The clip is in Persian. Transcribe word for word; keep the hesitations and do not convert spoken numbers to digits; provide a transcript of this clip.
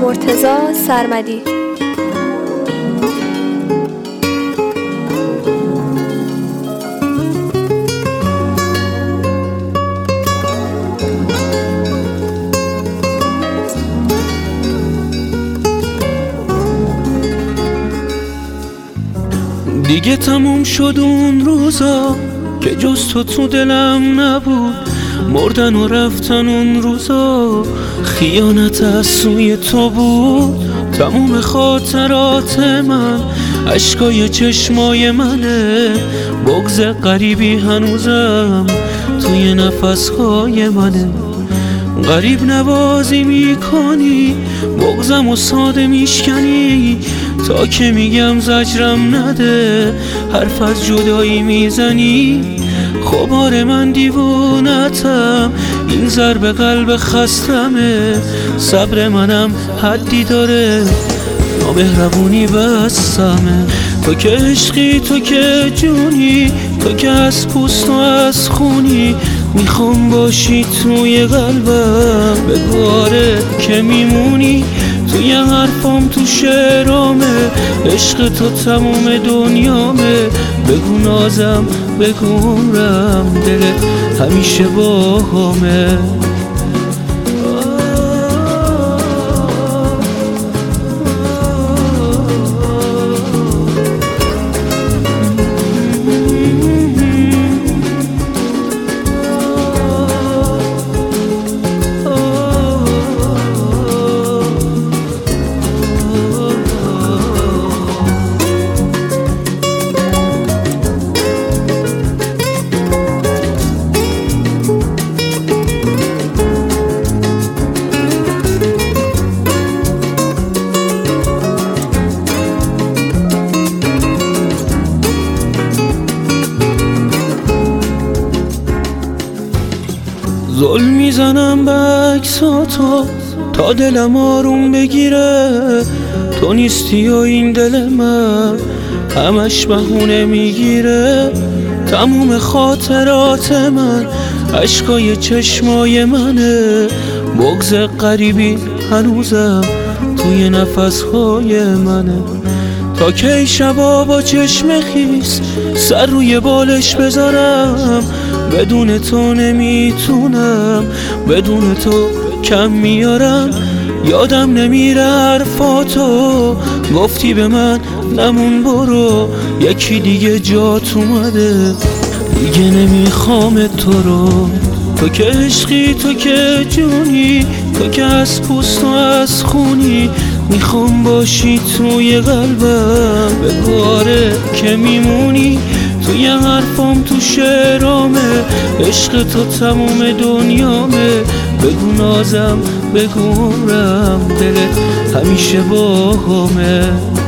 مرتضی سرمدی. دیگه تموم شد اون روزا که جز تو تو دلم نبود، مردن و رفتن اون روزا خیانت از سوی تو بود. تموم خاطرات من اشکای چشمای منه، بغض غریبی هنوزم توی نفسهای منه. غریب نوازی میکنی، بغضم و ساده میشکنی، تا که میگم زجرم نده حرف از جدایی میزنی. خبار من دیوونتم، این ضرب قلب خستمه، صبر منم حدی داره، نامهربونی بستمه. تو که عشقی، تو که جونی، تو که از پوست و از خونی، میخوام باشی توی قلبم، بگو آره که میمونی. توی حرفام تو شعرامه، عشق تو تموم دنیامه، بگو نازم بگو عمرم، دلت همیشه با همه. ظلم میزنم به عکساتو تا دلم آروم بگیره، تو نیستی و این دل من همش بهونه میگیره. تموم خاطرات من اشکای چشمای منه، بغض غریبی هنوزم توی نفسهای منه. تا کی شبا با چشم خیس سر روی بالش بذارم، بدون تو نمیتونم، بدون تو کم میارم. یادم نمیره حرفاتو، گفتی به من نمون برو، یکی دیگه جات اومده، دیگه نمیخوام تو رو. تو که عشقی، تو که جونی، تو که از پوست و از خونی، میخوام باشی توی قلبم، بگو آره که میمونی. توی حرفام تو شعرامه، عشق تو تموم دنیامه، بگو نازم بگو عمرم، دلت همیشه با همه.